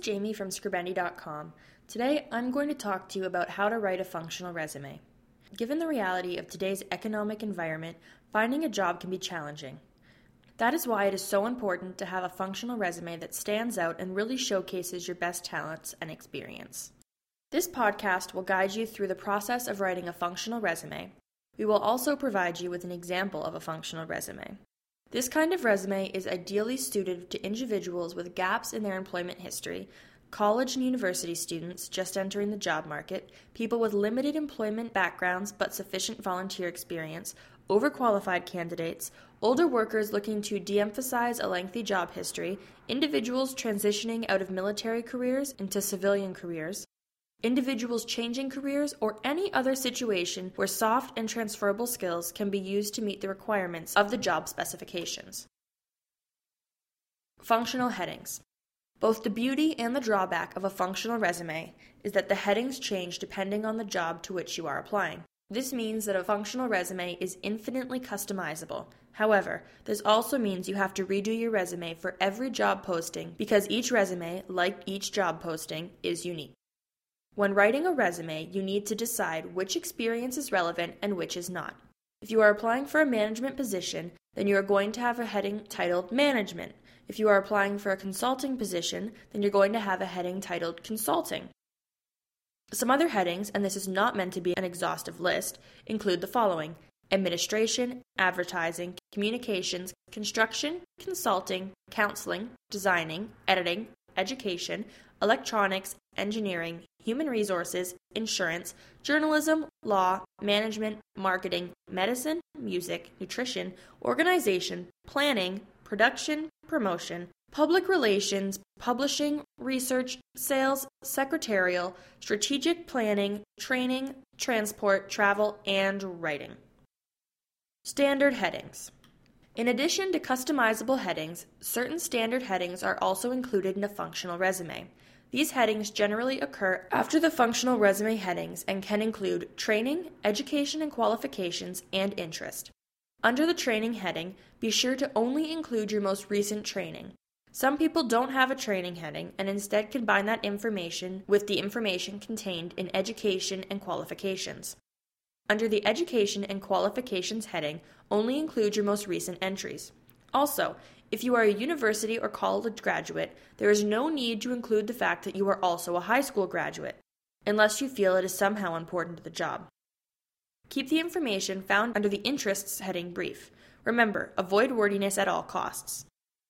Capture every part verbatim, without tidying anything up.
Jamie from Scribendi dot com. Today, I'm going to talk to you about how to write a functional resume. Given the reality of today's economic environment, finding a job can be challenging. That is why it is so important to have a functional resume that stands out and really showcases your best talents and experience. This podcast will guide you through the process of writing a functional resume. We will also provide you with an example of a functional resume. This kind of resume is ideally suited to individuals with gaps in their employment history, college and university students just entering the job market, people with limited employment backgrounds but sufficient volunteer experience, overqualified candidates, older workers looking to de-emphasize a lengthy job history, individuals transitioning out of military careers into civilian careers, individuals changing careers, or any other situation where soft and transferable skills can be used to meet the requirements of the job specifications. Functional headings. Both the beauty and the drawback of a functional resume is that the headings change depending on the job to which you are applying. This means that a functional resume is infinitely customizable. However, this also means you have to redo your resume for every job posting because each resume, like each job posting, is unique. When writing a resume, you need to decide which experience is relevant and which is not. If you are applying for a management position, then you are going to have a heading titled Management. If you are applying for a consulting position, then you're going to have a heading titled Consulting. Some other headings, and this is not meant to be an exhaustive list, include the following: Administration, Advertising, Communications, Construction, Consulting, Counseling, Designing, Editing, Education, Electronics, Engineering, Human Resources, Insurance, Journalism, Law, Management, Marketing, Medicine, Music, Nutrition, Organization, Planning, Production, Promotion, Public Relations, Publishing, Research, Sales, Secretarial, Strategic Planning, Training, Transport, Travel, and Writing. Standard headings. In addition to customizable headings, certain standard headings are also included in a functional resume. These headings generally occur after the functional resume headings and can include training, education and qualifications, and interest. Under the training heading, be sure to only include your most recent training. Some people don't have a training heading and instead combine that information with the information contained in education and qualifications. Under the education and qualifications heading, only include your most recent entries. Also, if you are a university or college graduate, there is no need to include the fact that you are also a high school graduate, unless you feel it is somehow important to the job. Keep the information found under the interests heading brief. Remember, avoid wordiness at all costs.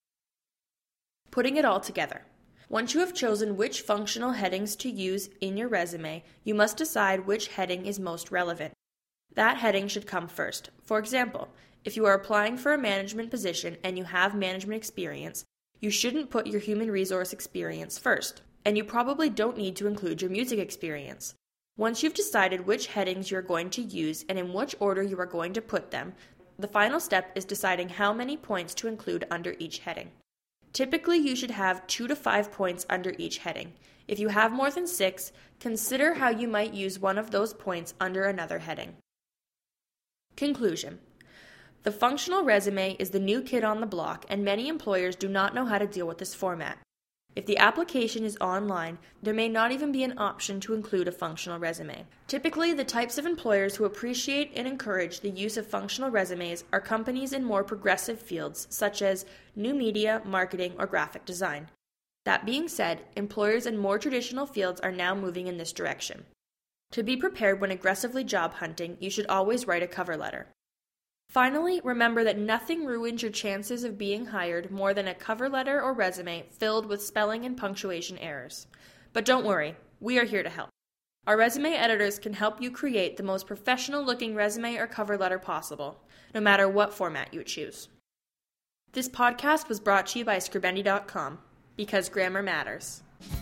Putting it all together. Once you have chosen which functional headings to use in your resume, you must decide which heading is most relevant. That heading should come first. For example, if you are applying for a management position and you have management experience, you shouldn't put your human resource experience first, and you probably don't need to include your music experience. Once you've decided which headings you're going to use and in which order you are going to put them, the final step is deciding how many points to include under each heading. Typically, you should have two to five points under each heading. If you have more than six, consider how you might use one of those points under another heading. Conclusion. The functional resume is the new kid on the block, and many employers do not know how to deal with this format. If the application is online, there may not even be an option to include a functional resume. Typically, the types of employers who appreciate and encourage the use of functional resumes are companies in more progressive fields, such as new media, marketing, or graphic design. That being said, employers in more traditional fields are now moving in this direction. To be prepared when aggressively job hunting, you should always write a cover letter. Finally, remember that nothing ruins your chances of being hired more than a cover letter or resume filled with spelling and punctuation errors. But don't worry, we are here to help. Our resume editors can help you create the most professional-looking resume or cover letter possible, no matter what format you choose. This podcast was brought to you by Scribendi dot com, because grammar matters.